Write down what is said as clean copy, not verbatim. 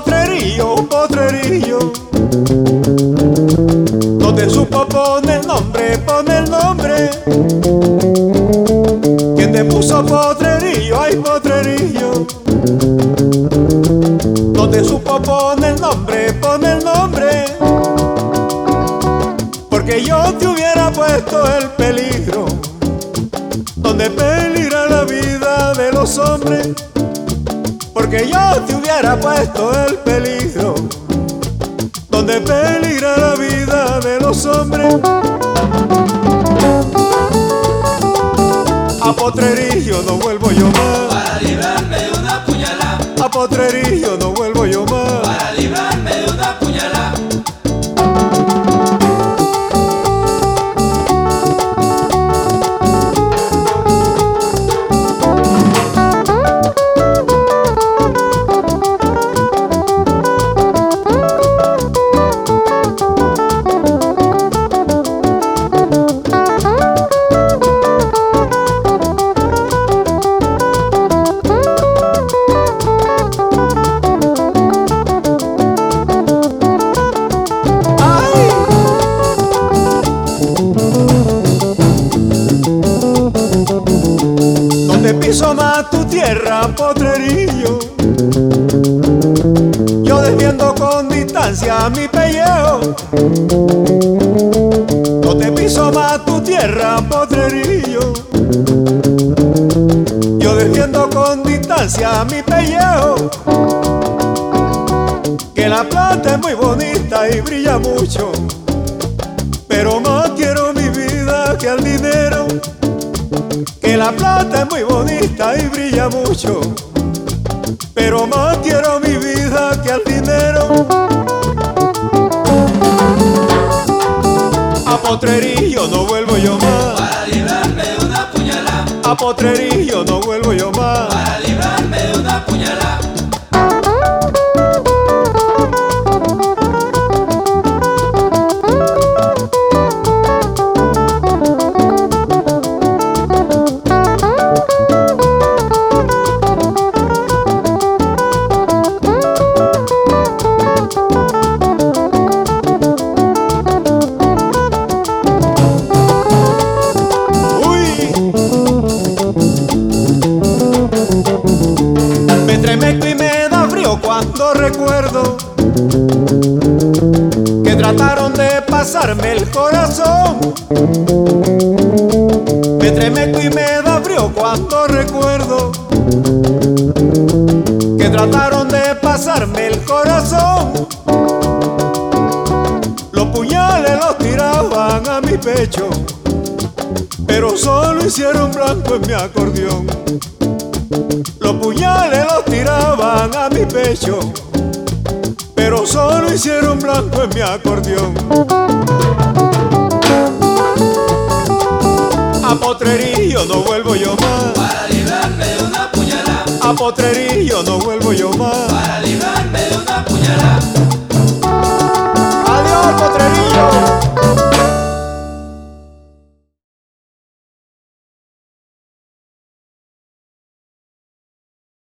potrerillo, potrerillo, donde supo poner nombre, pone el nombre. ¿Quién te puso potrerillo? Ay, potrerillo, donde supo poner nombre, pone el nombre. Porque yo te hubiera puesto el peligro, donde peligra la vida de los hombres. Porque yo te hubiera puesto el peligro, donde peligra la vida de los hombres. A potrerillo no vuelvo yo más, para librarme de una puñalada. a potrerillo no vuelvo yo más, Para librarme de una puñalada. donde piso más tu tierra, potrerillo, yo defiendo con distancia mi pellejo. Donde piso más tu tierra, potrerillo, yo defiendo con distancia mi pellejo. Que la plata es muy bonita y brilla mucho, pero más quiero mi vida que al dinero. Que la plata es muy bonita y brilla mucho, pero más quiero mi vida que al dinero. A potrerillo no vuelvo yo más, Para librarme de una puñalada. a potrerillo no vuelvo yo más. Para librarme de una puñalada. Me estremezco y me da frío cuando recuerdo que trataron de pasarme el corazón. Me estremezco y me da frío cuando recuerdo que trataron de pasarme el corazón. Los puñales los tiraban a mi pecho, pero solo hicieron blanco en mi acordeón. Los puñales los tiraban a mi pecho, pero solo hicieron blanco en mi acordeón. A potrerillo no vuelvo yo más, Para librarme de una puñalada. a potrerillo no vuelvo yo más. Para librarme